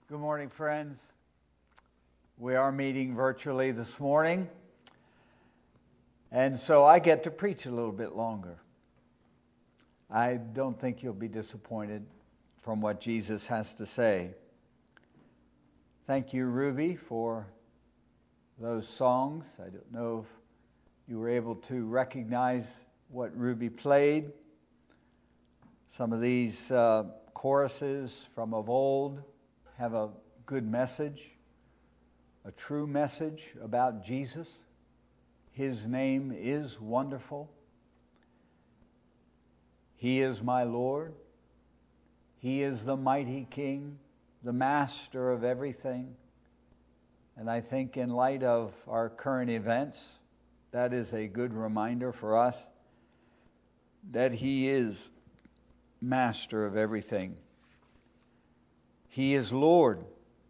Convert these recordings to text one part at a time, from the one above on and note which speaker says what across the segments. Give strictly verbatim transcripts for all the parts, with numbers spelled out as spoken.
Speaker 1: Good morning, friends. We are meeting virtually this morning, and so I get to preach a little bit longer. I don't think you'll be disappointed from what Jesus has to say. Thank you, Ruby, for those songs. I don't know if you were able to recognize what Ruby played. Some of these uh, choruses from of old have a good message, a true message about Jesus. His name is wonderful. He is my Lord. He is the mighty King, the master of everything. And I think in light of our current events, that is a good reminder for us that He is master of everything. He is Lord.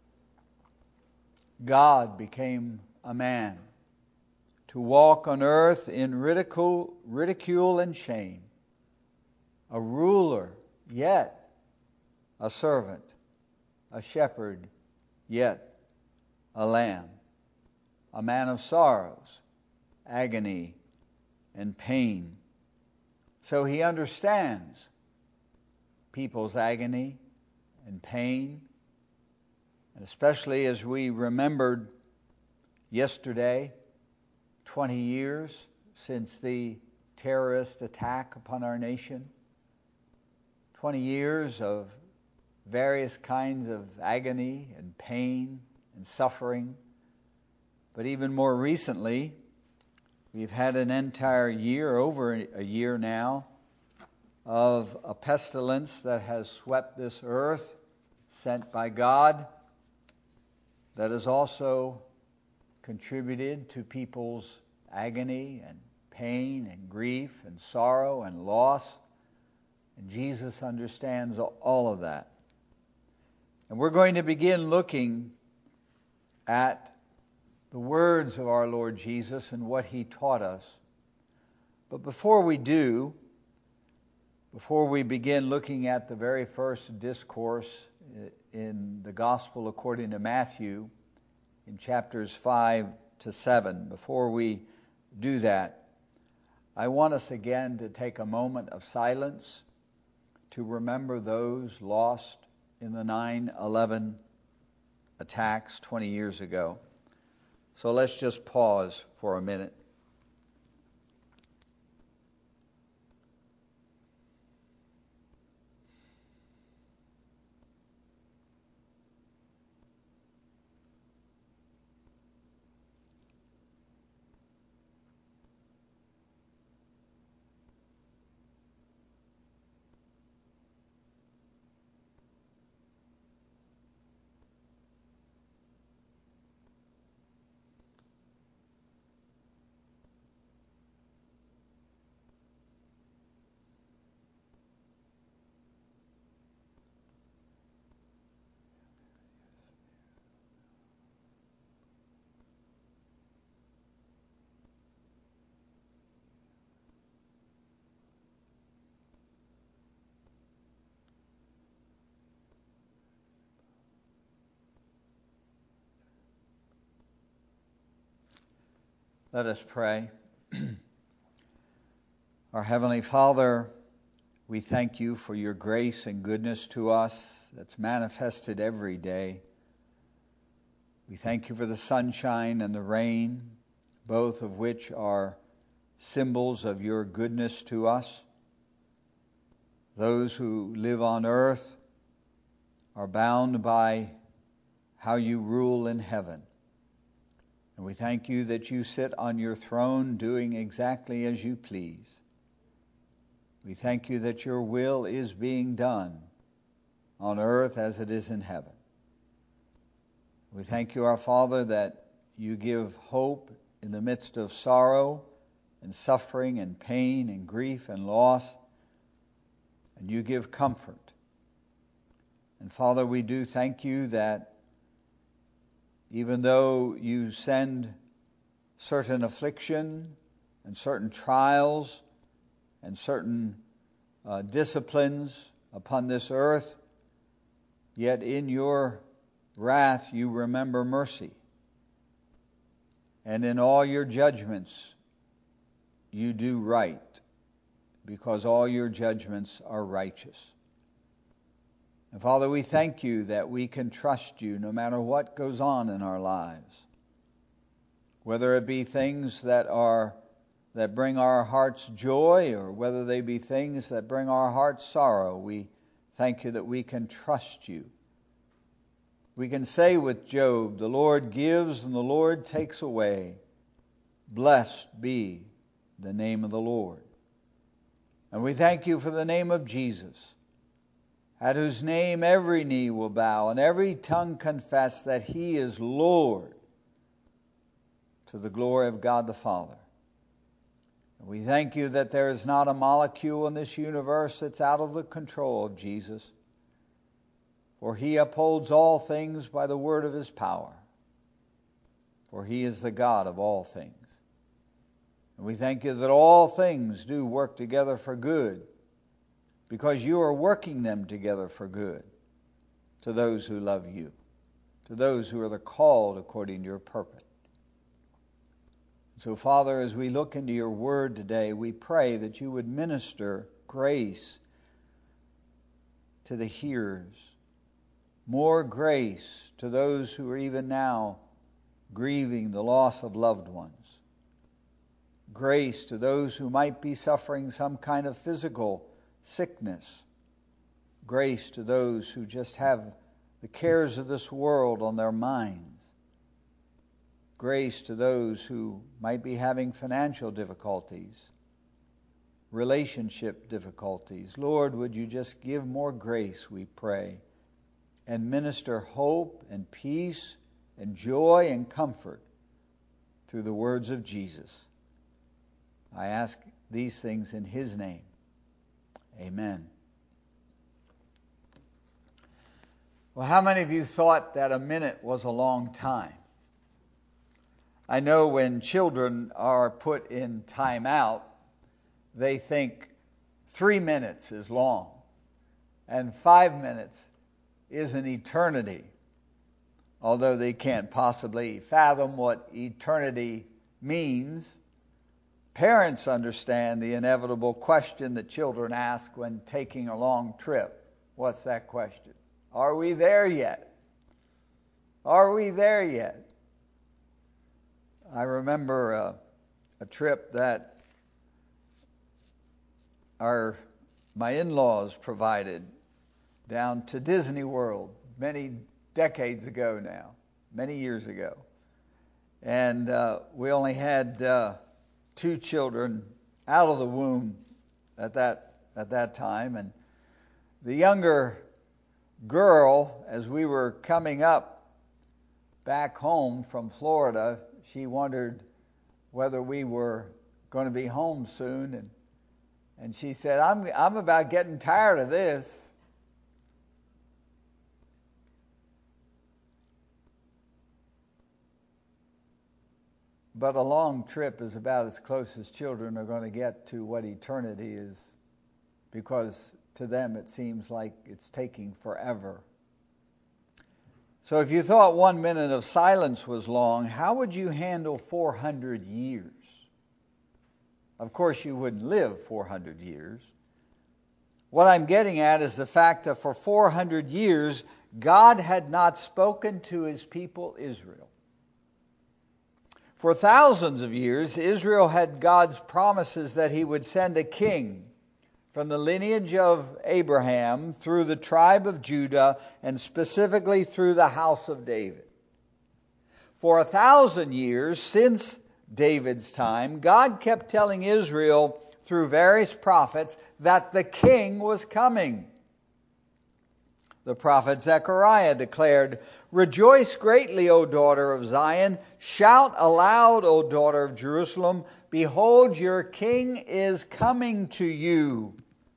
Speaker 1: God became a man to walk on earth in ridicule, ridicule and shame. A ruler, yet a servant. A shepherd, yet a lamb. A man of sorrows, agony, and pain. So He understands people's agony and pain, and especially as we remembered yesterday, twenty years since the terrorist attack upon our nation, twenty years of various kinds of agony and pain and suffering, but even more recently, we've had an entire year, over a year now, of a pestilence that has swept this earth, sent by God, that has also contributed to people's agony and pain and grief and sorrow and loss. And Jesus understands all of that. And we're going to begin looking at the words of our Lord Jesus and what He taught us. But before we do, Before we begin looking at the very first discourse in the Gospel according to Matthew, in chapters five to seven, before we do that, I want us again to take a moment of silence to remember those lost in the nine eleven attacks twenty years ago. So let's just pause for a minute. Let us pray. Our Heavenly Father, we thank You for Your grace and goodness to us that's manifested every day. We thank You for the sunshine and the rain, both of which are symbols of Your goodness to us. Those who live on earth are bound by how You rule in heaven. And we thank You that You sit on Your throne doing exactly as You please. We thank You that Your will is being done on earth as it is in heaven. We thank You, our Father, that You give hope in the midst of sorrow and suffering and pain and grief and loss, and You give comfort. And Father, we do thank You that even though You send certain affliction and certain trials and certain uh, disciplines upon this earth, yet in Your wrath you remember mercy, and in all your judgments you do right, because all your judgments are righteous. And Father, we thank you that we can trust you no matter what goes on in our lives, whether it be things that are that bring our hearts joy, or whether they be things that bring our hearts sorrow. We thank you that we can trust you. We can say with Job, the Lord gives and the Lord takes away. Blessed be the name of the Lord. And we thank you for the name of Jesus, at whose name every knee will bow and every tongue confess that he is Lord, to the glory of God the Father. We thank you that there is not a molecule in this universe that's out of the control of Jesus, for he upholds all things by the word of his power, for he is the God of all things. And we thank you that all things do work together for good, because you are working them together for good to those who love you, to those who are the called according to your purpose. So, Father, as we look into your word today, we pray that you would minister grace to the hearers, more grace to those who are even now grieving the loss of loved ones, grace to those who might be suffering some kind of physical sickness, grace to those who just have the cares of this world on their minds, grace to those who might be having financial difficulties, relationship difficulties. Lord, would you just give more grace, we pray, and minister hope and peace and joy and comfort through the words of Jesus. I ask these things in his name. Amen. Well, how many of you thought that a minute was a long time? I know when children are put in timeout, they think three minutes is long, and five minutes is an eternity, although they can't possibly fathom what eternity means. Parents understand the inevitable question that children ask when taking a long trip. What's that question? Are we there yet? Are we there yet? I remember uh, a trip that our my in-laws provided down to Disney World many decades ago now, many years ago. And uh, we only had uh, two children out of the womb at that at that time. And the younger girl, as we were coming up back home from Florida, she wondered whether we were going to be home soon, and and she said, I'm I'm about getting tired of this. But a long trip is about as close as children are going to get to what eternity is, because to them it seems like it's taking forever. So if you thought one minute of silence was long, how would you handle four hundred years? Of course, you wouldn't live four hundred years. What I'm getting at is the fact that for four hundred years, God had not spoken to his people Israel. For thousands of years, Israel had God's promises that he would send a king from the lineage of Abraham through the tribe of Judah, and specifically through the house of David. For a thousand years since David's time, God kept telling Israel through various prophets that the king was coming. The prophet Zechariah declared, "Rejoice greatly, O daughter of Zion. Shout aloud, O daughter of Jerusalem. Behold, your king is coming to you.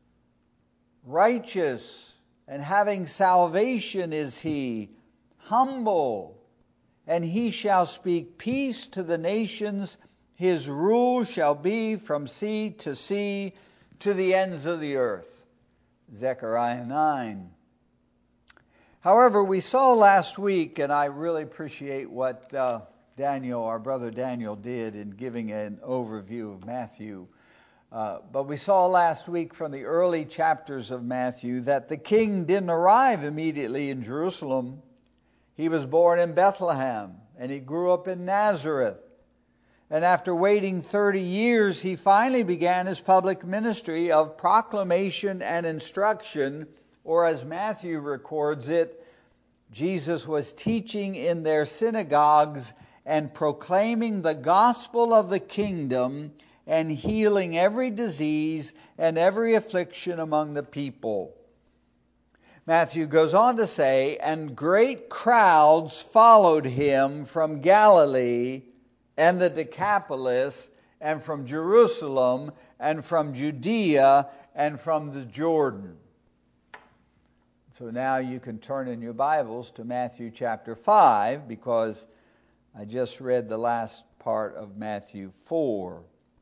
Speaker 1: Righteous and having salvation is he, humble, and he shall speak peace to the nations. His rule shall be from sea to sea, to the ends of the earth." Zechariah nine. However, we saw last week, and I really appreciate what uh, Daniel, our brother Daniel, did in giving an overview of Matthew. Uh, but we saw last week from the early chapters of Matthew that the king didn't arrive immediately in Jerusalem. He was born in Bethlehem, and he grew up in Nazareth. And after waiting thirty years, he finally began his public ministry of proclamation and instruction, or as Matthew records it, Jesus was teaching in their synagogues and proclaiming the gospel of the kingdom and healing every disease and every affliction among the people. Matthew goes on to say, and great crowds followed him from Galilee and the Decapolis, and from Jerusalem, and from Judea, and from the Jordan. So now you can turn in your Bibles to Matthew chapter five, because I just read the last part of Matthew four.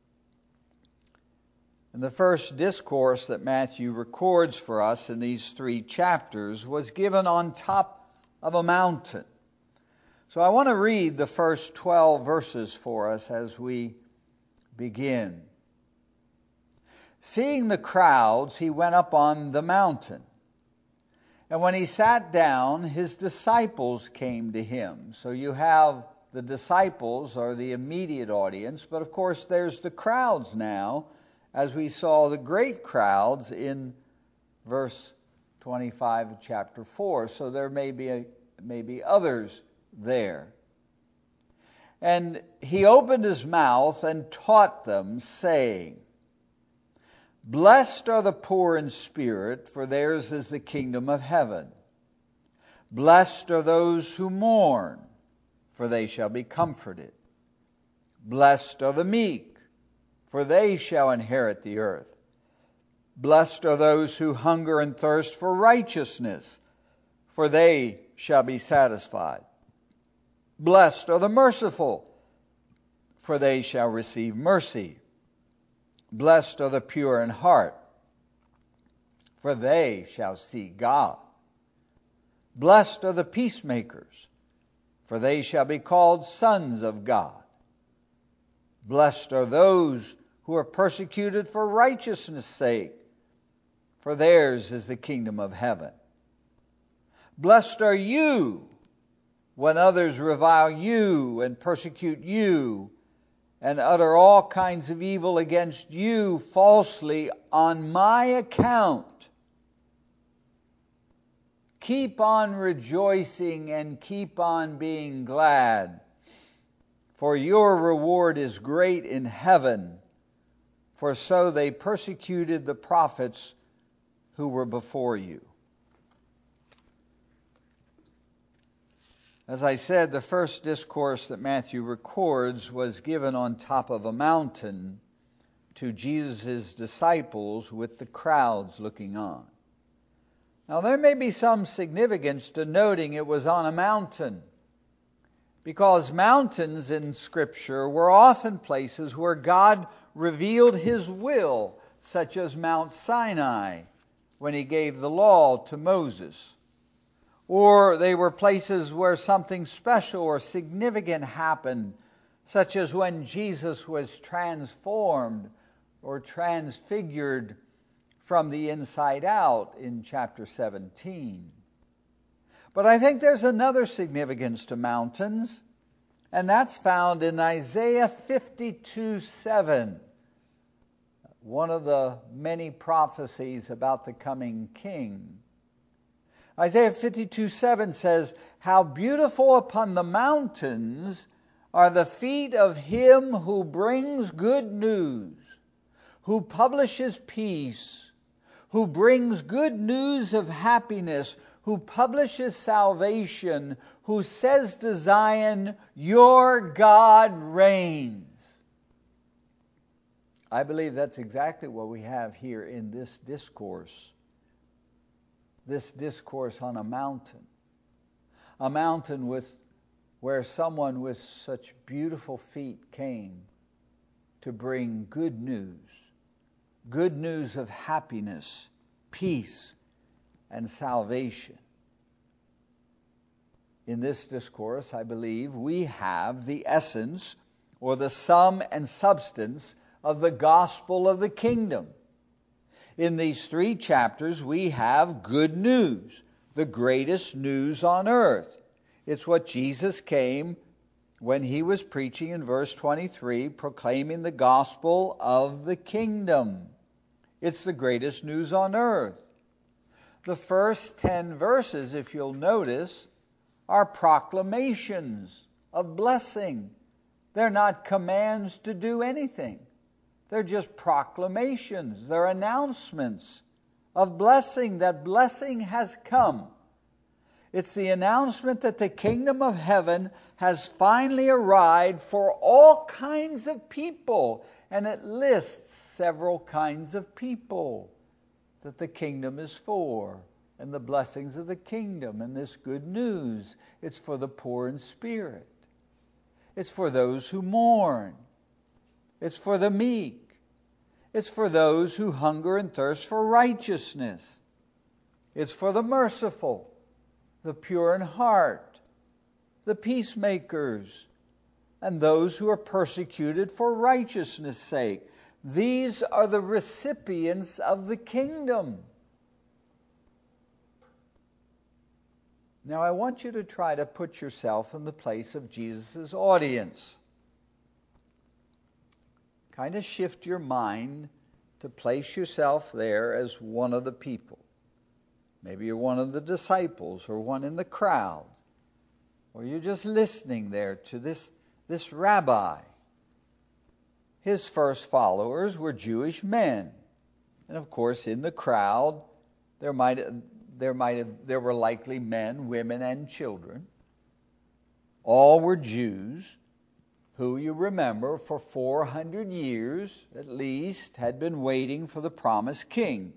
Speaker 1: And the first discourse that Matthew records for us in these three chapters was given on top of a mountain. So I want to read the first twelve verses for us as we begin. Seeing the crowds, he went up on the mountain. And when he sat down, his disciples came to him. So you have the disciples, or the immediate audience, but of course there's the crowds now, as we saw the great crowds in verse twenty-five of chapter four. So there may be, a, may be others there. And he opened his mouth and taught them, saying, Blessed are the poor in spirit, for theirs is the kingdom of heaven. Blessed are those who mourn, for they shall be comforted. Blessed are the meek, for they shall inherit the earth. Blessed are those who hunger and thirst for righteousness, for they shall be satisfied. Blessed are the merciful, for they shall receive mercy. Blessed are the pure in heart, for they shall see God. Blessed are the peacemakers, for they shall be called sons of God. Blessed are those who are persecuted for righteousness' sake, for theirs is the kingdom of heaven. Blessed are you when others revile you and persecute you and utter all kinds of evil against you falsely on my account. Keep on rejoicing and keep on being glad, for your reward is great in heaven, for so they persecuted the prophets who were before you. As I said, the first discourse that Matthew records was given on top of a mountain to Jesus' disciples with the crowds looking on. Now there may be some significance to noting it was on a mountain, because mountains in Scripture were often places where God revealed His will, such as Mount Sinai when He gave the law to Moses. Or they were places where something special or significant happened, such as when Jesus was transformed or transfigured from the inside out in chapter seventeen. But I think there's another significance to mountains, and that's found in Isaiah fifty-two seven, one of the many prophecies about the coming king. Isaiah fifty-two seven says, How beautiful upon the mountains are the feet of him who brings good news, who publishes peace, who brings good news of happiness, who publishes salvation, who says to Zion, Your God reigns. I believe that's exactly what we have here in this discourse. This discourse on a mountain. A mountain with where someone with such beautiful feet came to bring good news. Good news of happiness, peace, and salvation. in this discourse, I believe, we have the essence or the sum and substance of the gospel of the kingdom. In these three chapters, we have good news, the greatest news on earth. It's what Jesus came when he was preaching in verse twenty-three, proclaiming the gospel of the kingdom. It's the greatest news on earth. The first ten verses, if you'll notice, are proclamations of blessing. They're not commands to do anything. They're just proclamations. They're announcements of blessing, that blessing has come. It's the announcement that the kingdom of heaven has finally arrived for all kinds of people. And it lists several kinds of people that the kingdom is for, and the blessings of the kingdom, and this good news. It's for the poor in spirit. It's for those who mourn. It's for the meek. It's for those who hunger and thirst for righteousness. It's for the merciful, the pure in heart, the peacemakers, and those who are persecuted for righteousness' sake. These are the recipients of the kingdom. Now, I want you to try to put yourself in the place of Jesus' audience. Kind of shift your mind to place yourself there as one of the people. Maybe you're one of the disciples or one in the crowd. Or you're just listening there to this, this rabbi. His first followers were Jewish men. And of course, in the crowd, there might there might have, there were likely men, women, and children. All were Jews who, you remember, for four hundred years at least, had been waiting for the promised king.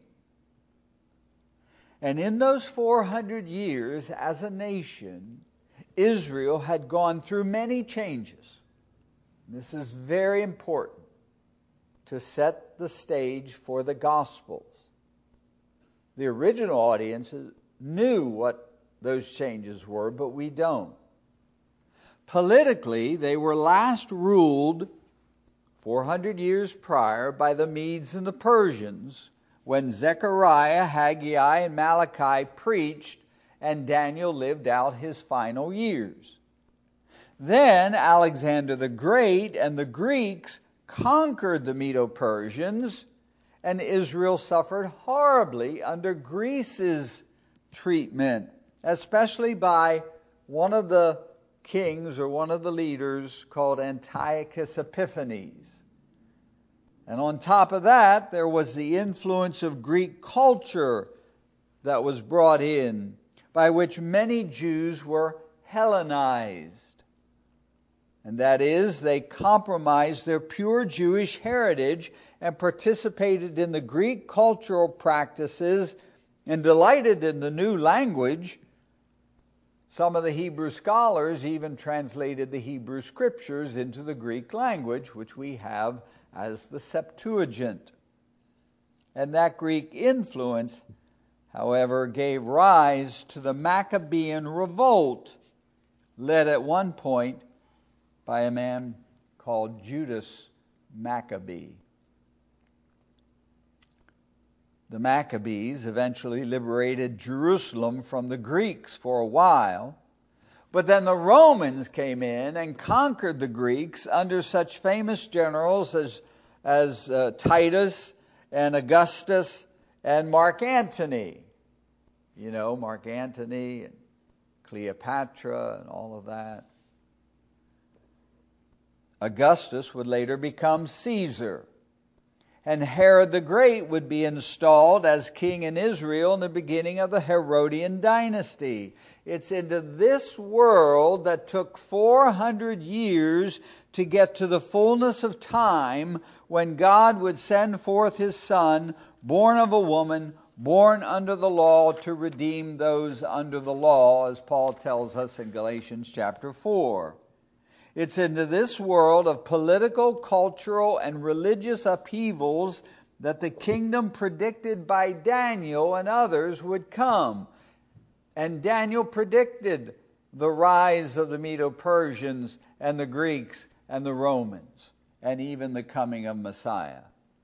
Speaker 1: And in those four hundred years, as a nation, Israel had gone through many changes. This is very important to set the stage for the Gospels. The original audience knew what those changes were, but we don't. Politically, they were last ruled four hundred years prior by the Medes and the Persians, when Zechariah, Haggai, and Malachi preached and Daniel lived out his final years. Then Alexander the Great and the Greeks conquered the Medo-Persians, and Israel suffered horribly under Greece's treatment, especially by one of the kings or one of the leaders called Antiochus Epiphanes. And on top of that, there was the influence of Greek culture that was brought in, by which many Jews were Hellenized. And that is, they compromised their pure Jewish heritage and participated in the Greek cultural practices and delighted in the new language. Some of the Hebrew scholars even translated the Hebrew scriptures into the Greek language, which we have as the Septuagint. And that Greek influence, however, gave rise to the Maccabean revolt, led at one point by a man called Judas Maccabee. The Maccabees eventually liberated Jerusalem from the Greeks for a while, but then the Romans came in and conquered the Greeks under such famous generals as, as uh, Titus and Augustus and Mark Antony. You know, Mark Antony and Cleopatra and all of that. Augustus would later become Caesar. And Herod the Great would be installed as king in Israel in the beginning of the Herodian dynasty. It's into this world that took four hundred years to get to the fullness of time when God would send forth His Son, born of a woman, born under the law, to redeem those under the law, as Paul tells us in Galatians chapter four. It's into this world of political, cultural, and religious upheavals that the kingdom predicted by Daniel and others would come. And Daniel predicted the rise of the Medo-Persians and the Greeks and the Romans, and even the coming of Messiah.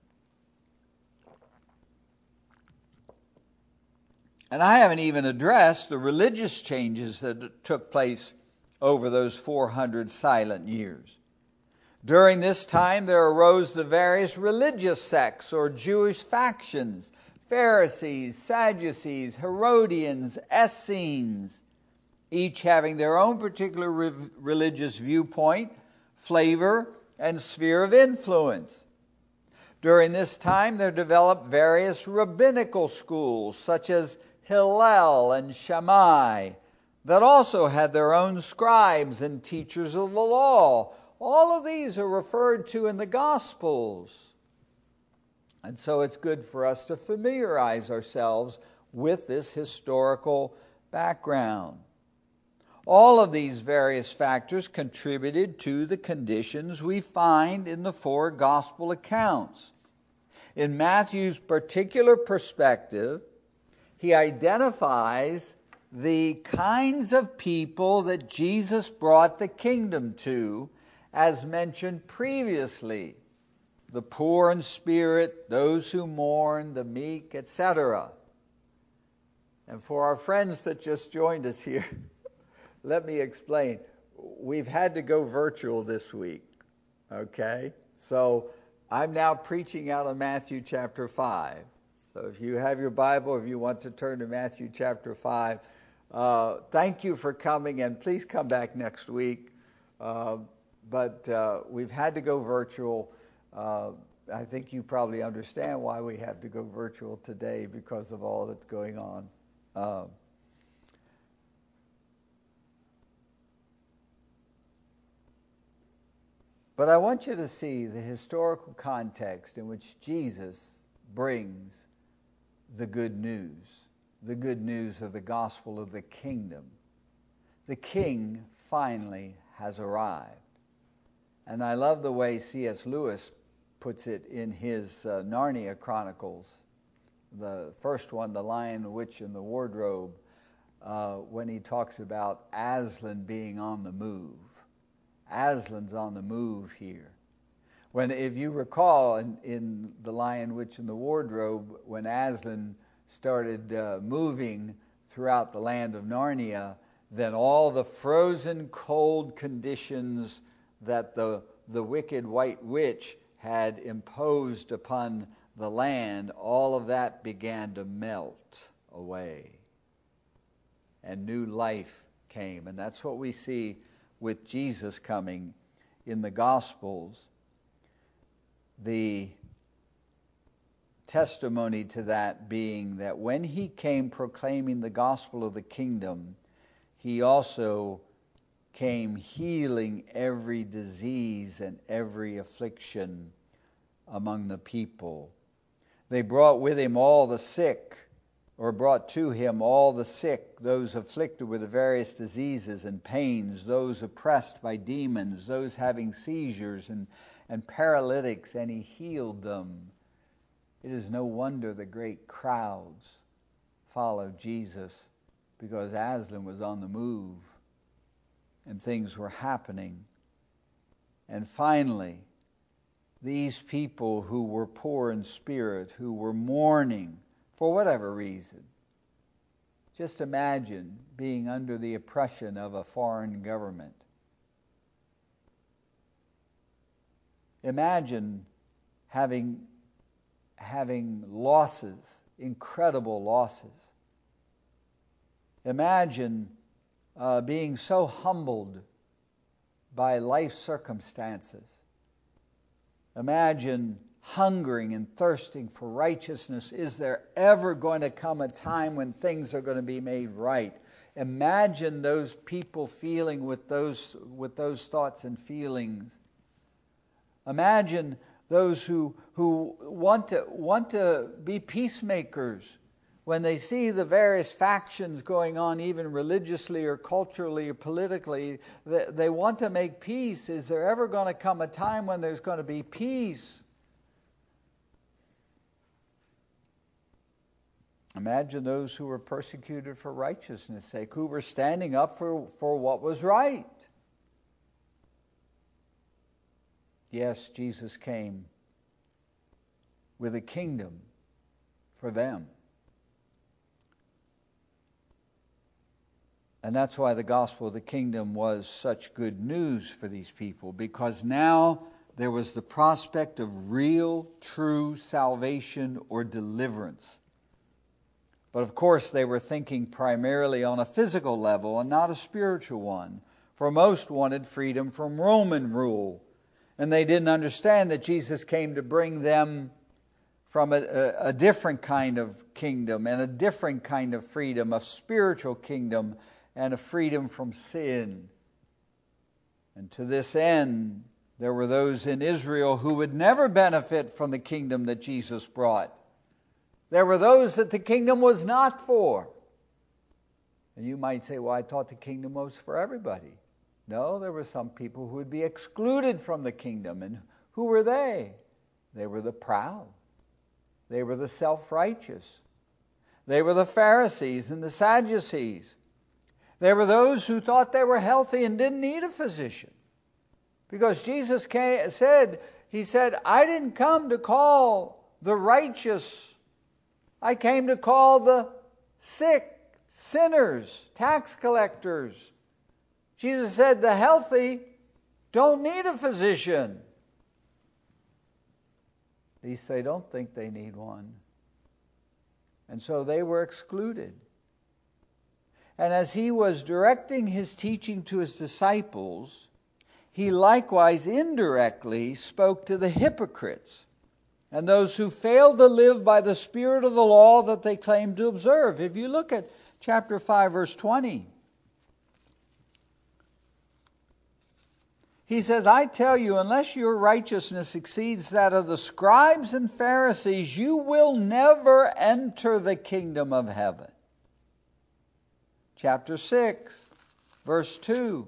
Speaker 1: And I haven't even addressed the religious changes that took place over those four hundred silent years. During this time, there arose the various religious sects or Jewish factions: Pharisees, Sadducees, Herodians, Essenes, each having their own particular re- religious viewpoint, flavor, and sphere of influence. During this time, there developed various rabbinical schools, such as Hillel and Shammai, that also had their own scribes and teachers of the law. All of these are referred to in the Gospels. And so it's good for us to familiarize ourselves with this historical background. All of these various factors contributed to the conditions we find in the four gospel accounts. In Matthew's particular perspective, he identifies the kinds of people that Jesus brought the kingdom to, as mentioned previously: the poor in spirit, those who mourn, the meek, et cetera. And for our friends that just joined us here, let me explain. We've had to go virtual this week, okay? So I'm now preaching out of Matthew chapter five. So if you have your Bible, if you want to turn to Matthew chapter five, uh, thank you for coming, and please come back next week. Uh, but uh, we've had to go virtual. Uh, I think you probably understand why we have to go virtual today, because of all that's going on. Um, but I want you to see the historical context in which Jesus brings the good news, the good news of the gospel of the kingdom. The king finally has arrived. And I love the way C S Lewis puts it in his uh, Narnia Chronicles, the first one, The Lion, the Witch, and the Wardrobe, uh, when he talks about Aslan being on the move. Aslan's on the move here. When, if you recall, in, in The Lion, Witch, and the Wardrobe, when Aslan started uh, moving throughout the land of Narnia, then all the frozen cold conditions that the, the wicked white witch had imposed upon the land, all of that began to melt away. And new life came. And that's what we see with Jesus coming in the Gospels. The testimony to that being that when he came proclaiming the gospel of the kingdom, he also came healing every disease and every affliction among the people. They brought with him all the sick, or brought to him all the sick, those afflicted with the various diseases and pains, those oppressed by demons, those having seizures and, and paralytics, and he healed them. It is no wonder the great crowds followed Jesus, because Aslan was on the move and things were happening. And finally, these people who were poor in spirit, who were mourning for whatever reason. Just imagine being under the oppression of a foreign government. Imagine having, having losses, incredible losses. Imagine uh, being so humbled by life circumstances. Imagine hungering and thirsting for righteousness. Is there ever going to come a time when things are going to be made right? Imagine those people feeling with those with those thoughts and feelings. Imagine those who who want to want to be peacemakers when they see the various factions going on, even religiously or culturally or politically. They, they want to make peace. Is there ever going to come a time when there's going to be peace? Imagine those who were persecuted for righteousness' sake, who were standing up for, for what was right. Yes, Jesus came with a kingdom for them. And that's why the gospel of the kingdom was such good news for these people, because now there was the prospect of real, true salvation or deliverance. But of course, they were thinking primarily on a physical level and not a spiritual one, for most wanted freedom from Roman rule. And they didn't understand that Jesus came to bring them from a, a, a different kind of kingdom and a different kind of freedom, a spiritual kingdom and a freedom from sin. And to this end, there were those in Israel who would never benefit from the kingdom that Jesus brought. There were those that the kingdom was not for. And you might say, well, I thought the kingdom was for everybody. No, there were some people who would be excluded from the kingdom. And who were they? They were the proud. They were the self-righteous. They were the Pharisees and the Sadducees. They were those who thought they were healthy and didn't need a physician. Because Jesus came, said, He said, I didn't come to call the righteous. I came to call the sick, sinners, tax collectors. Jesus said the healthy don't need a physician. At least they don't think they need one. And so they were excluded. And as He was directing His teaching to His disciples, He likewise indirectly spoke to the hypocrites and those who failed to live by the spirit of the law that they claimed to observe. If you look at chapter five, verse twenty, He says, I tell you, unless your righteousness exceeds that of the scribes and Pharisees, you will never enter the kingdom of heaven. Chapter six, verse two.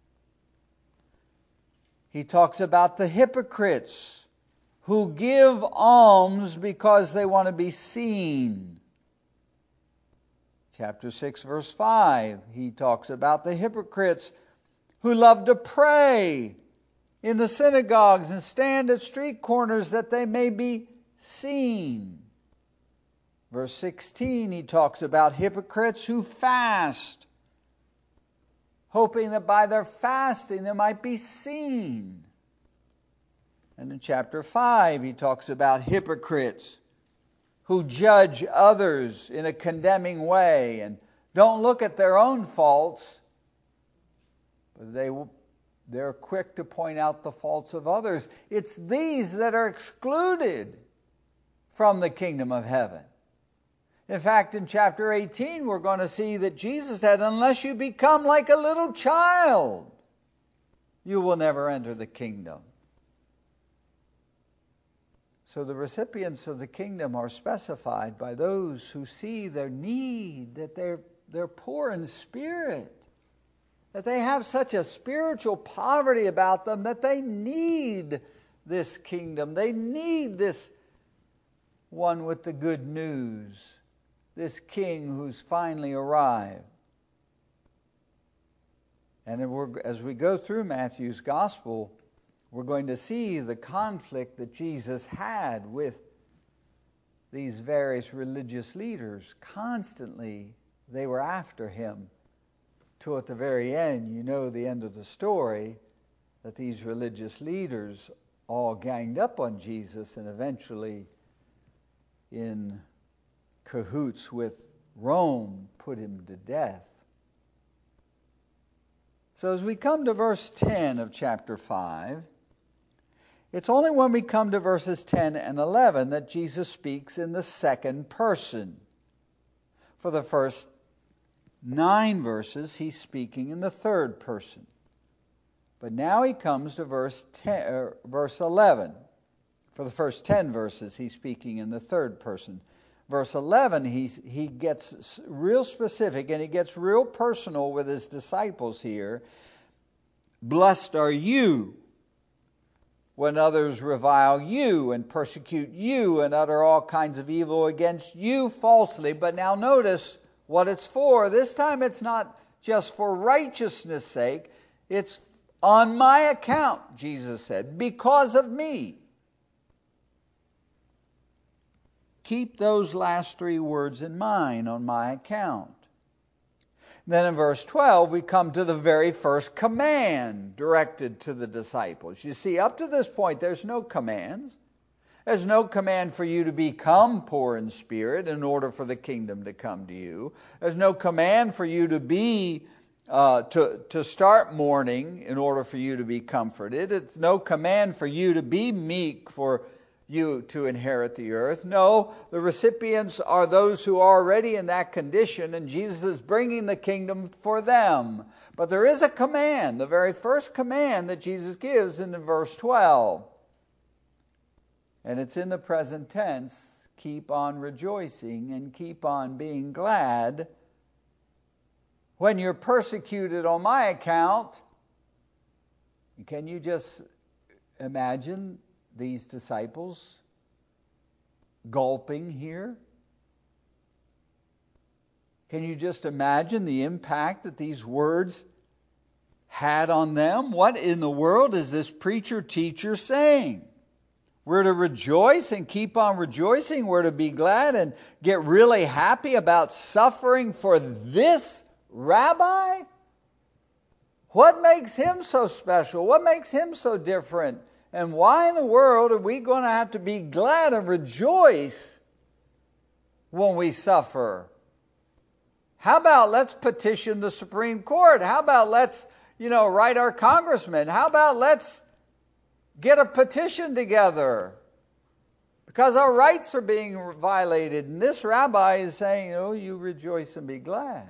Speaker 1: He talks about the hypocrites who give alms because they want to be seen. Chapter six, verse five, he talks about the hypocrites who love to pray in the synagogues and stand at street corners that they may be seen. Verse sixteen, he talks about hypocrites who fast, hoping that by their fasting they might be seen. And in chapter five, he talks about hypocrites who judge others in a condemning way and don't look at their own faults, but they, they're quick to point out the faults of others. It's these that are excluded from the kingdom of heaven. In fact, in chapter eighteen, we're going to see that Jesus said, unless you become like a little child, you will never enter the kingdom. So the recipients of the kingdom are specified by those who see their need, that they're, they're poor in spirit, that they have such a spiritual poverty about them that they need this kingdom. They need this one with the good news, this king who's finally arrived. And we're, as we go through Matthew's gospel, we're going to see the conflict that Jesus had with these various religious leaders. Constantly, they were after him. Till at the very end, you know the end of the story, that these religious leaders all ganged up on Jesus and eventually, in cahoots with Rome, put him to death. So as we come to verse ten of chapter five, it's only when we come to verses ten and eleven that Jesus speaks in the second person. For the first nine verses, he's speaking in the third person. But now he comes to verse ten, uh, verse eleven. For the first ten verses, he's speaking in the third person. Verse eleven, he's, he gets real specific and he gets real personal with his disciples here. Blessed are you when others revile you and persecute you and utter all kinds of evil against you falsely. But now notice what it's for. This time it's not just for righteousness' sake. It's on my account, Jesus said, because of me. Keep those last three words in mind, on my account. Then in verse twelve, we come to the very first command directed to the disciples. You see, up to this point, there's no commands. There's no command for you to become poor in spirit in order for the kingdom to come to you. There's no command for you to be, uh, to, to start mourning in order for you to be comforted. It's no command for you to be meek for you to inherit the earth. No, the recipients are those who are already in that condition, and Jesus is bringing the kingdom for them. But there is a command, the very first command that Jesus gives in verse twelve. And it's in the present tense. Keep on rejoicing and keep on being glad when you're persecuted on my account. Can you just imagine these disciples gulping here? Can you just imagine the impact that these words had on them? What in the world is this preacher teacher saying? We're to rejoice and keep on rejoicing. We're to be glad and get really happy about suffering for this rabbi? What makes him so special? What makes him so different? And why in the world are we going to have to be glad and rejoice when we suffer? How about let's petition the Supreme Court? How about let's, you know, write our congressman? How about let's get a petition together? Because our rights are being violated. And this rabbi is saying, oh, you rejoice and be glad.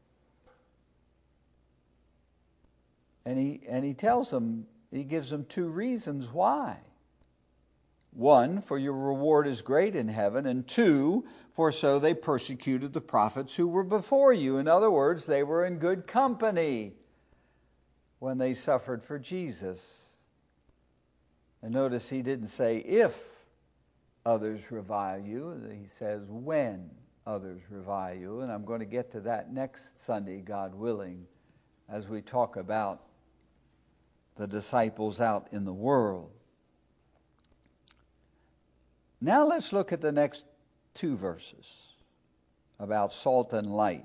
Speaker 1: And he, and he tells them, he gives them two reasons why. One, for your reward is great in heaven. And two, for so they persecuted the prophets who were before you. In other words, they were in good company when they suffered for Jesus. And notice he didn't say if others revile you. He says when others revile you. And I'm going to get to that next Sunday, God willing, as we talk about the disciples out in the world. Now let's look at the next two verses about salt and light.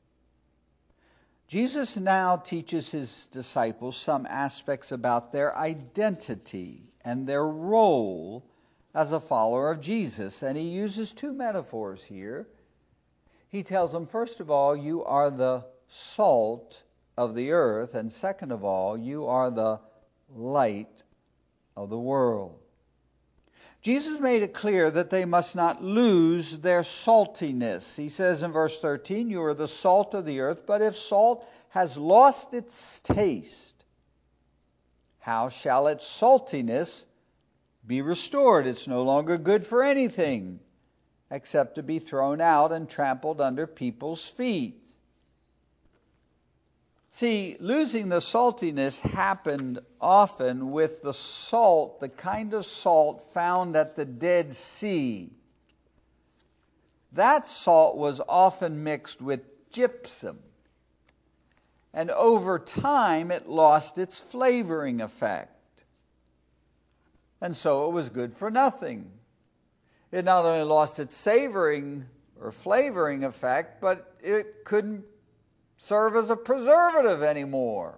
Speaker 1: Jesus now teaches his disciples some aspects about their identity and their role as a follower of Jesus. And he uses two metaphors here. He tells them, first of all, you are the salt of the earth, and second of all, you are the light of the world. Jesus made it clear that they must not lose their saltiness. He says in verse thirteen, you are the salt of the earth, but if salt has lost its taste, how shall its saltiness be restored? It's no longer good for anything except to be thrown out and trampled under people's feet. See, losing the saltiness happened often with the salt, the kind of salt found at the Dead Sea. That salt was often mixed with gypsum. And over time, it lost its flavoring effect. And so it was good for nothing. It not only lost its savoring or flavoring effect, but it couldn't serve as a preservative anymore.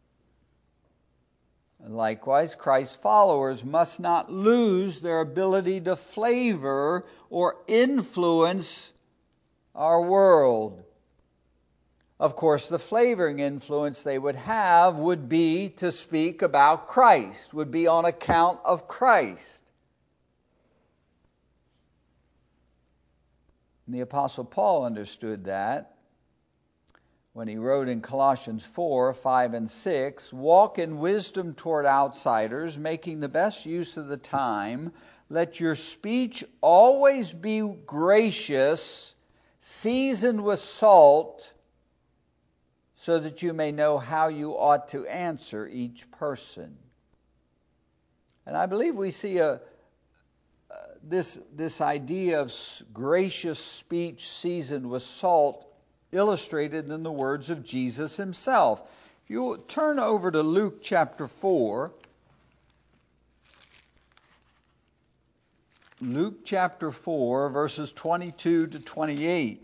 Speaker 1: And likewise, Christ's followers must not lose their ability to flavor or influence our world. Of course, the flavoring influence they would have would be to speak about Christ, would be on account of Christ. And the Apostle Paul understood that when he wrote in Colossians four, five, and six, walk in wisdom toward outsiders, making the best use of the time. Let your speech always be gracious, seasoned with salt, so that you may know how you ought to answer each person. And I believe we see a uh, this this idea of gracious speech seasoned with salt illustrated in the words of Jesus himself. If you turn over to Luke chapter four, Luke chapter four, verses twenty-two to twenty-eight.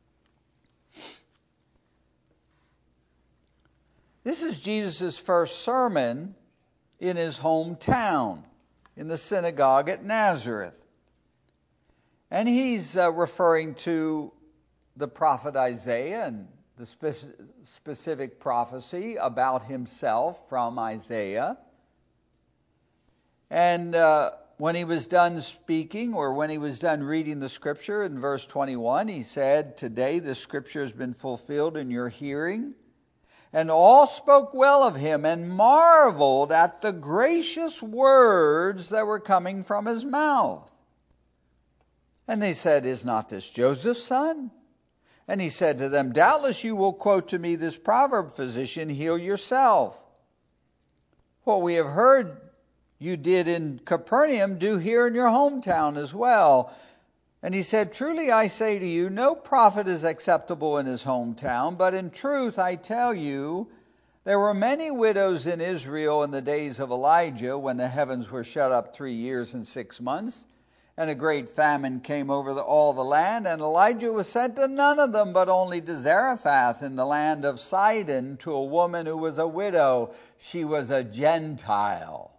Speaker 1: This is Jesus' first sermon in his hometown, in the synagogue at Nazareth. And he's uh, referring to the prophet Isaiah and the spe- specific prophecy about himself from Isaiah. And uh, when he was done speaking, or when he was done reading the scripture, in verse twenty-one, he said, "Today the scripture has been fulfilled in your hearing." And all spoke well of him and marveled at the gracious words that were coming from his mouth. And they said, "Is not this Joseph's son?" And he said to them, "Doubtless you will quote to me this proverb, 'Physician, heal yourself. What we have heard you did in Capernaum, do here in your hometown as well." And he said, "Truly I say to you, no prophet is acceptable in his hometown. But in truth I tell you, there were many widows in Israel in the days of Elijah, when the heavens were shut up three years and six months, and a great famine came over the, all the land. And Elijah was sent to none of them, but only to Zarephath in the land of Sidon, to a woman who was a widow. She was a Gentile."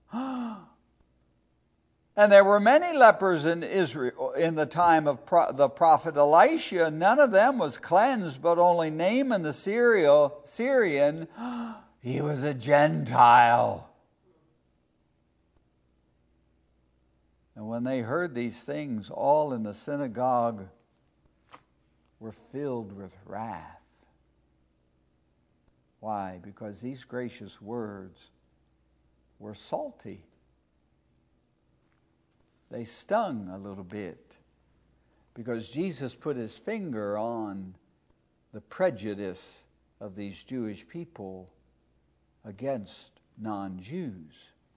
Speaker 1: And there were many lepers in Israel in the time of pro- the prophet Elisha. None of them was cleansed, but only Naaman the Syrio, Syrian. He was a Gentile. And when they heard these things, all in the synagogue were filled with wrath. Why? Because these gracious words were salty. They stung a little bit, because Jesus put his finger on the prejudice of these Jewish people against non-Jews.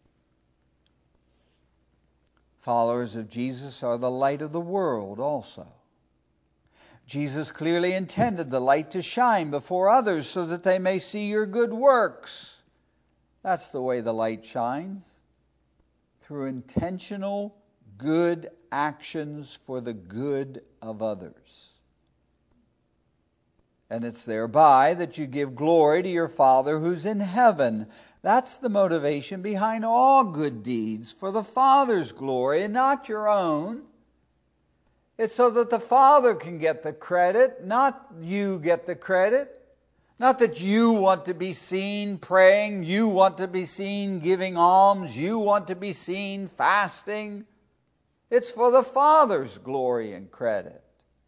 Speaker 1: Followers of Jesus are the light of the world also. Jesus clearly intended the light to shine before others so that they may see your good works. That's the way the light shines, through intentional good actions for the good of others. And it's thereby that you give glory to your Father who's in heaven. That's the motivation behind all good deeds, for the Father's glory and not your own. It's so that the Father can get the credit, not you get the credit. Not that you want to be seen praying, you want to be seen giving alms, you want to be seen fasting. It's for the Father's glory and credit.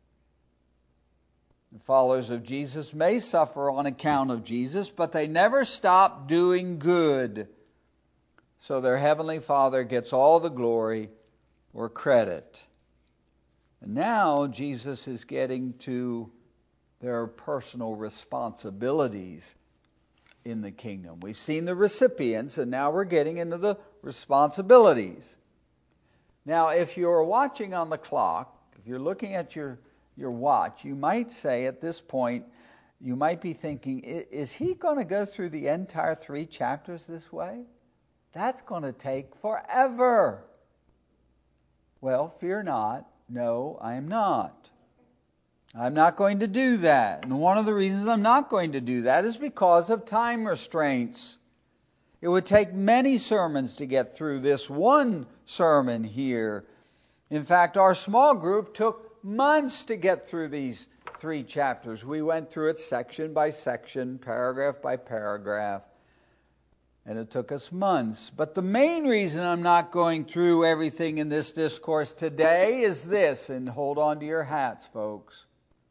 Speaker 1: The followers of Jesus may suffer on account of Jesus, but they never stop doing good. So their Heavenly Father gets all the glory or credit. And now Jesus is getting to their personal responsibilities in the kingdom. We've seen the recipients, and now we're getting into the responsibilities. Now, if you're watching on the clock, if you're looking at your, your watch, you might say at this point, you might be thinking, is he going to go through the entire three chapters this way? That's going to take forever. Well, fear not. No, I am not. I'm not going to do that. And one of the reasons I'm not going to do that is because of time restraints. It would take many sermons to get through this one sermon here. In fact, our small group took months to get through these three chapters. We went through it section by section, paragraph by paragraph, and it took us months. But the main reason I'm not going through everything in this discourse today is this, and hold on to your hats, folks.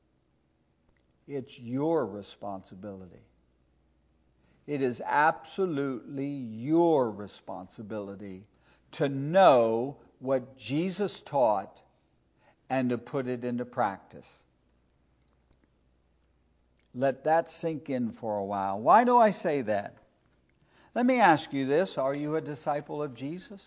Speaker 1: It's your responsibility. It is absolutely your responsibility to know what Jesus taught and to put it into practice. Let that sink in for a while. Why do I say that? Let me ask you this. Are you a disciple of Jesus?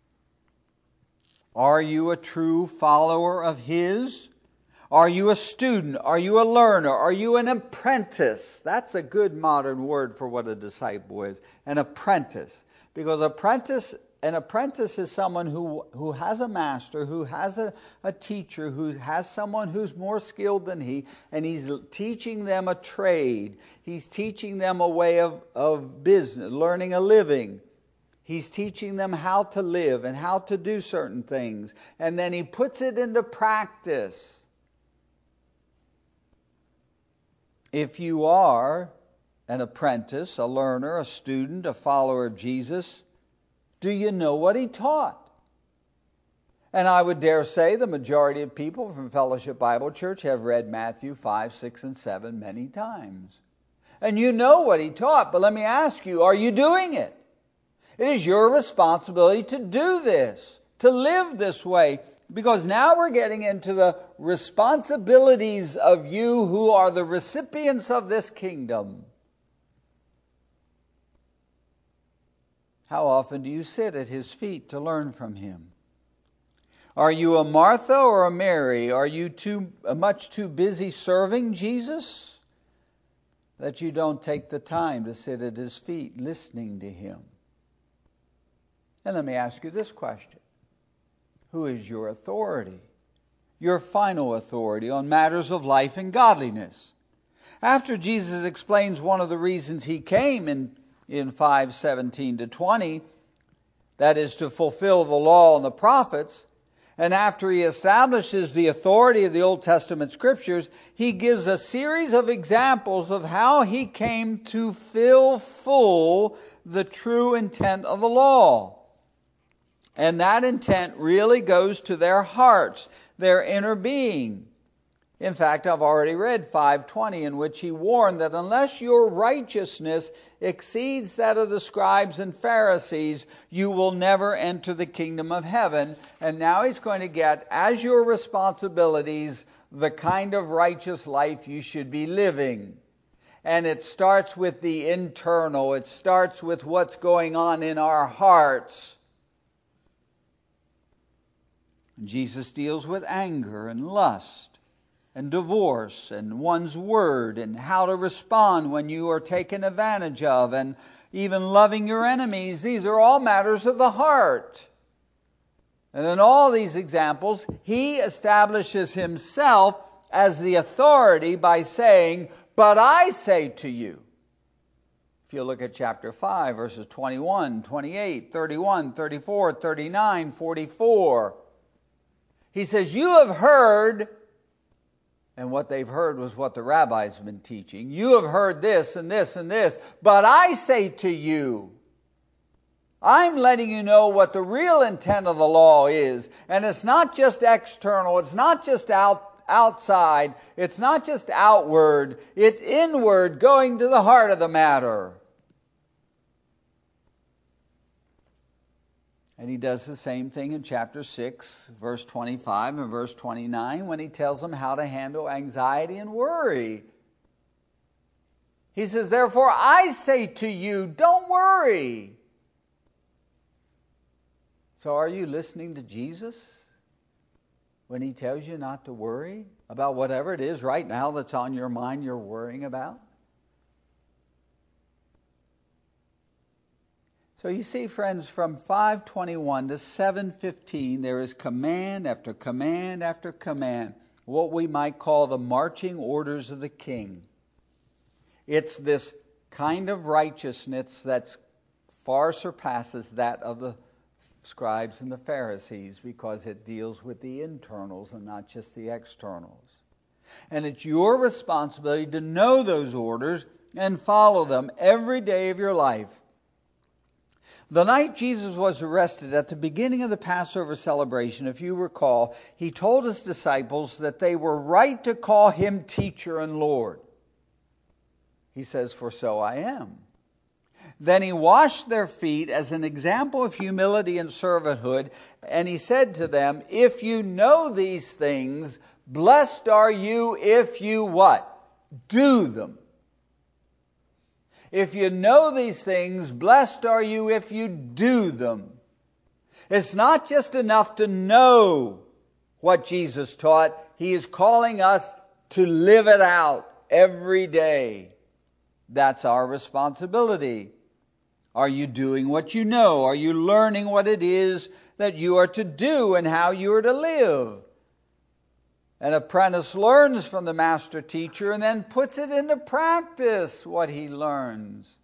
Speaker 1: Are you a true follower of His? Are you a student? Are you a learner? Are you an apprentice? That's a good modern word for what a disciple is. An apprentice. Because apprentice, an apprentice is someone who, who has a master, who has a, a teacher, who has someone who's more skilled than he, and he's teaching them a trade. He's teaching them a way of, of business, learning a living. He's teaching them how to live and how to do certain things. And then he puts it into practice. If you are an apprentice, a learner, a student, a follower of Jesus, do you know what he taught? And I would dare say the majority of people from Fellowship Bible Church have read Matthew five, six, and seven many times. And you know what he taught, but let me ask you, are you doing it? It is your responsibility to do this, to live this way. Because now we're getting into the responsibilities of you who are the recipients of this kingdom. How often do you sit at His feet to learn from Him? Are you a Martha or a Mary? Are you too much too busy serving Jesus that you don't take the time to sit at His feet listening to Him? And let me ask you this question. Who is your authority? Your final authority on matters of life and godliness. After Jesus explains one of the reasons He came in, in five seventeen to twenty, that is to fulfill the law and the prophets, and after He establishes the authority of the Old Testament Scriptures, He gives a series of examples of how He came to fill full the true intent of the law. And that intent really goes to their hearts, their inner being. In fact, I've already read five twenty, in which He warned that unless your righteousness exceeds that of the scribes and Pharisees, you will never enter the kingdom of heaven. And now He's going to get, as your responsibilities, the kind of righteous life you should be living. And it starts with the internal. It starts with what's going on in our hearts. Jesus deals with anger and lust and divorce and one's word and how to respond when you are taken advantage of and even loving your enemies. These are all matters of the heart. And in all these examples, He establishes Himself as the authority by saying, "But I say to you." If you look at chapter five, verses twenty-one, twenty-eight, thirty-one, thirty-four, thirty-nine, forty-four, He says, "You have heard," and what they've heard was what the rabbis have been teaching. "You have heard this and this and this, but I say to you." I'm letting you know what the real intent of the law is. And it's not just external. It's not just out, outside. It's not just outward. It's inward, going to the heart of the matter. And He does the same thing in chapter six, verse twenty-five and verse twenty-nine, when He tells them how to handle anxiety and worry. He says, "Therefore I say to you, don't worry." So are you listening to Jesus when He tells you not to worry about whatever it is right now that's on your mind you're worrying about? So you see, friends, from five twenty-one to seven fifteen, there is command after command after command, what we might call the marching orders of the king. It's this kind of righteousness that far surpasses that of the scribes and the Pharisees, because it deals with the internals and not just the externals. And it's your responsibility to know those orders and follow them every day of your life. The night Jesus was arrested at the beginning of the Passover celebration, if you recall, He told His disciples that they were right to call Him teacher and Lord. He says, "For so I am." Then He washed their feet as an example of humility and servanthood, and He said to them, "If you know these things, blessed are you if you" what? Do them. If you know these things, blessed are you if you do them. It's not just enough to know what Jesus taught. He is calling us to live it out every day. That's our responsibility. Are you doing what you know? Are you learning what it is that you are to do and how you are to live? An apprentice learns from the master teacher and then puts it into practice, what he learns.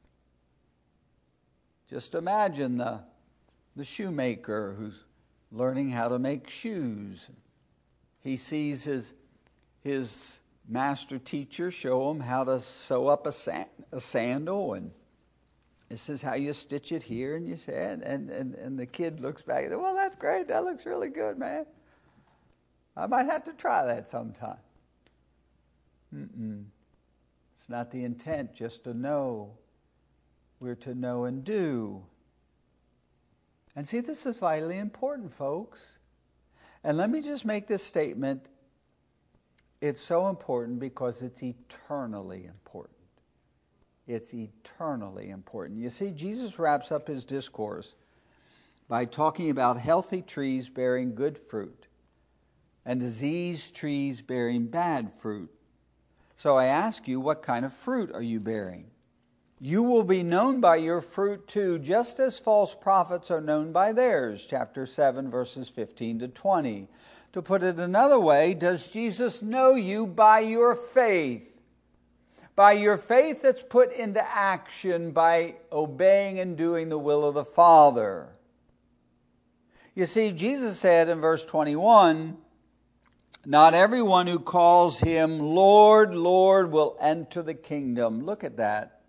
Speaker 1: Just imagine the, the shoemaker who's learning how to make shoes. He sees his, his master teacher show him how to sew up a, sand, a sandal, and this is how you stitch it here, and you say, and, and, and, and the kid looks back and says, well, that's great, that looks really good, man. I might have to try that sometime. Mm-mm. It's not the intent just to know. We're to know and do. And see, this is vitally important, folks. And let me just make this statement. It's so important because it's eternally important. It's eternally important. You see, Jesus wraps up his discourse by talking about healthy trees bearing good fruit and diseased trees bearing bad fruit. So I ask you, what kind of fruit are you bearing? You will be known by your fruit too, just as false prophets are known by theirs. Chapter seven, verses fifteen to twenty. To put it another way, does Jesus know you by your faith? By your faith that's put into action by obeying and doing the will of the Father. You see, Jesus said in verse twenty-one, not everyone who calls him Lord, Lord will enter the kingdom. Look at that.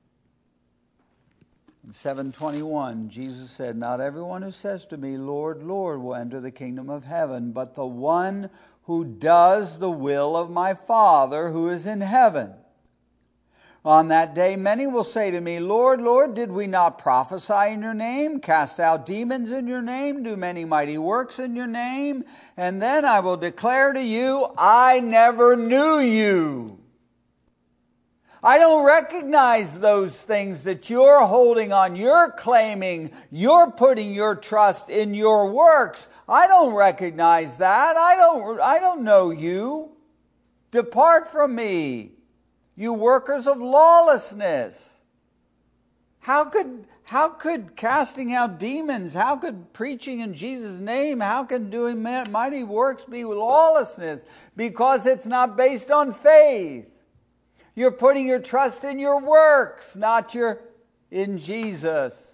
Speaker 1: In seven twenty-one, Jesus said, not everyone who says to me, Lord, Lord, will enter the kingdom of heaven, but the one who does the will of my Father who is in heaven. On that day, many will say to me, Lord, Lord, did we not prophesy in your name, cast out demons in your name, do many mighty works in your name? And then I will declare to you, I never knew you. I don't recognize those things that you're holding on. You're claiming, you're putting your trust in your works. I don't recognize that. I don't, I don't know you. Depart from me, you workers of lawlessness. How could, how could casting out demons, how could preaching in Jesus' name, how can doing mighty works be lawlessness? Because it's not based on faith. You're putting your trust in your works, not your in Jesus.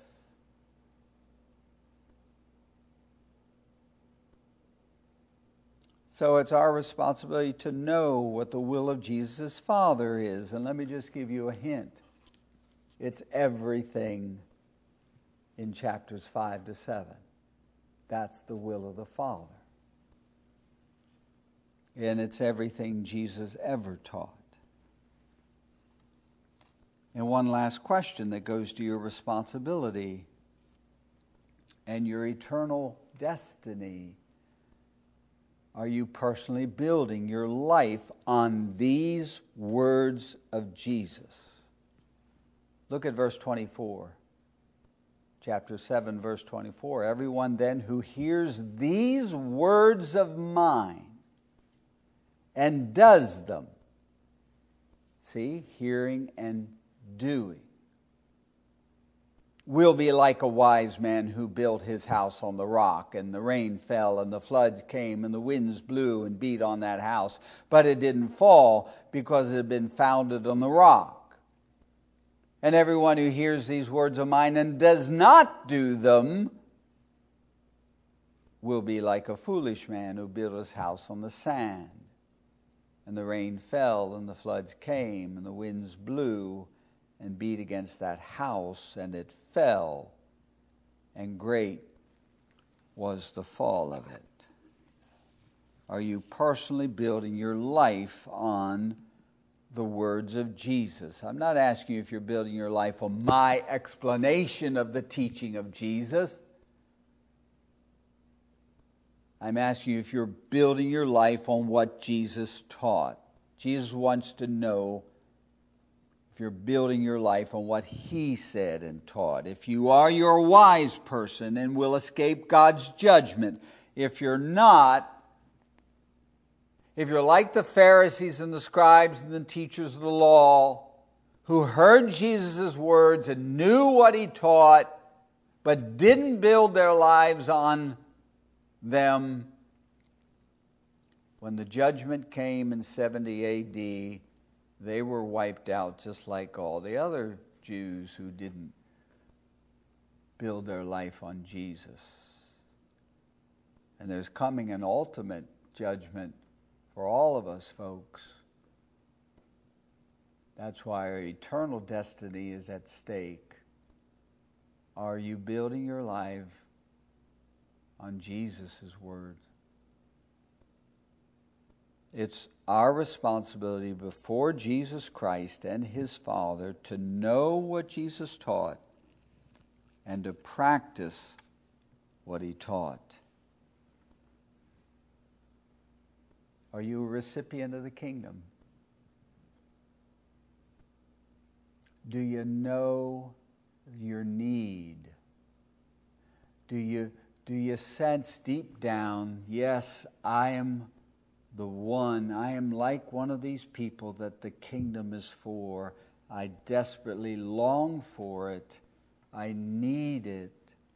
Speaker 1: So it's our responsibility to know what the will of Jesus' Father is. And let me just give you a hint. It's everything in chapters five to seven. That's the will of the Father. And it's everything Jesus ever taught. And one last question that goes to your responsibility and your eternal destiny. Are you personally building your life on these words of Jesus? Look at verse twenty-four. Chapter seven, verse twenty-four. Everyone then who hears these words of mine and does them. See, hearing and doing. Will be like a wise man who built his house on the rock, and the rain fell, and the floods came, and the winds blew and beat on that house. But it didn't fall because it had been founded on the rock. And everyone who hears these words of mine and does not do them will be like a foolish man who built his house on the sand. And the rain fell, and the floods came, and the winds blew and beat against that house, and it fell, and great was the fall of it. Are you personally building your life on the words of Jesus? I'm not asking you if you're building your life on my explanation of the teaching of Jesus. I'm asking you if you're building your life on what Jesus taught. Jesus wants to know if you're building your life on what He said and taught. If you are, you're a wise person and will escape God's judgment. If you're not, if you're like the Pharisees and the scribes and the teachers of the law, who heard Jesus' words and knew what He taught, but didn't build their lives on them, when the judgment came in seventy A D, they were wiped out just like all the other Jews who didn't build their life on Jesus. And there's coming an ultimate judgment for all of us, folks. That's why our eternal destiny is at stake. Are you building your life on Jesus' words? It's our responsibility before Jesus Christ and His Father to know what Jesus taught and to practice what He taught. Are you a recipient of the kingdom? Do you know your need? Do you, do you sense deep down, yes, I am the one, I am like one of these people that the kingdom is for. I desperately long for it. I need it.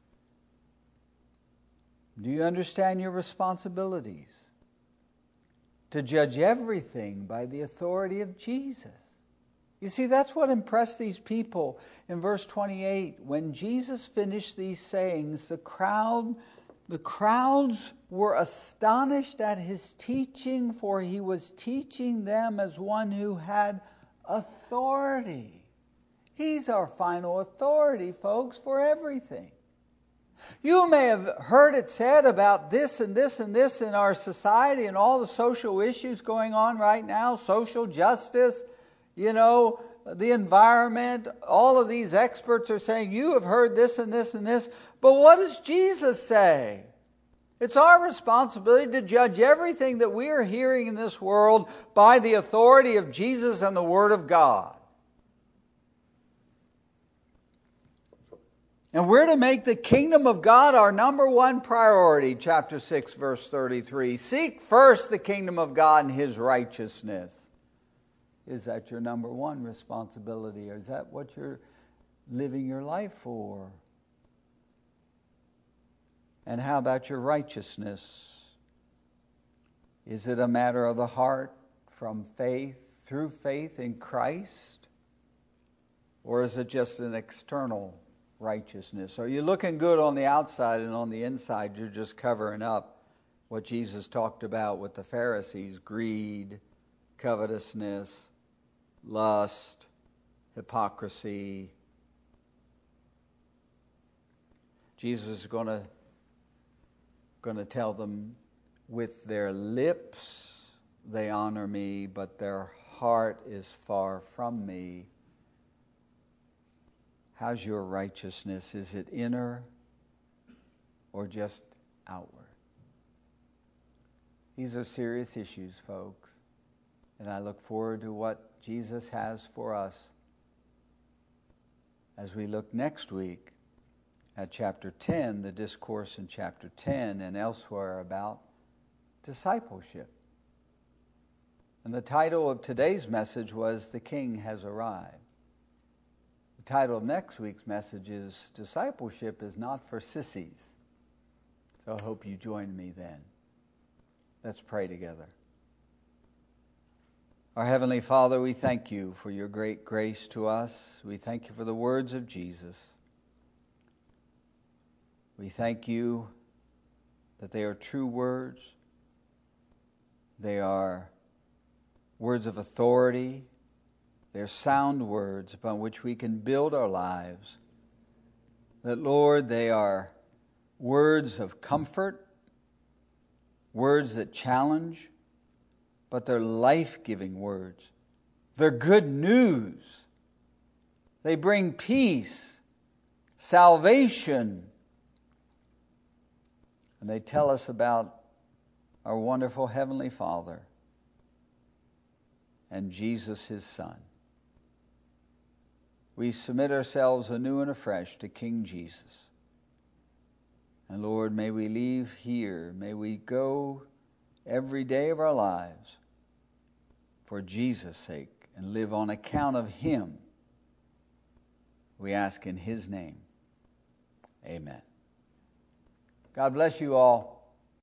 Speaker 1: Do you understand your responsibilities? To judge everything by the authority of Jesus. You see, that's what impressed these people in verse twenty-eight. When Jesus finished these sayings, the crowd, the crowds were astonished at His teaching, for He was teaching them as one who had authority. He's our final authority, folks, for everything. You may have heard it said about this and this and this in our society and all the social issues going on right now, social justice, you know, the environment. All of these experts are saying, you have heard this and this and this. But what does Jesus say? It's our responsibility to judge everything that we are hearing in this world by the authority of Jesus and the Word of God. And we're to make the kingdom of God our number one priority, chapter six, verse thirty-three. Seek first the kingdom of God and His righteousness. Is that your number one responsibility? Or is that what you're living your life for? And how about your righteousness? Is it a matter of the heart from faith, through faith in Christ? Or is it just an external righteousness? Are you looking good on the outside and on the inside you're just covering up what Jesus talked about with the Pharisees? Greed, covetousness, lust, hypocrisy. Jesus is going to going to tell them, with their lips they honor me, but their heart is far from me. How's your righteousness? Is it inner or just outward? These are serious issues, folks. And I look forward to what Jesus has for us as we look next week at chapter ten, the discourse in chapter ten and elsewhere about discipleship. And the title of today's message was The King Has Arrived. The title of next week's message is Discipleship is Not for Sissies. So I hope you join me then. Let's pray together. Our Heavenly Father, we thank you for your great grace to us. We thank you for the words of Jesus. We thank you that they are true words. They are words of authority. They're sound words upon which we can build our lives. That, Lord, they are words of comfort, words that challenge, but they're life-giving words. They're good news. They bring peace, salvation, and they tell us about our wonderful Heavenly Father and Jesus, His Son. we submit ourselves anew and afresh to King Jesus. And Lord, may we leave here, may we go every day of our lives for Jesus' sake and live on account of Him. We ask in His name. Amen. God bless you all.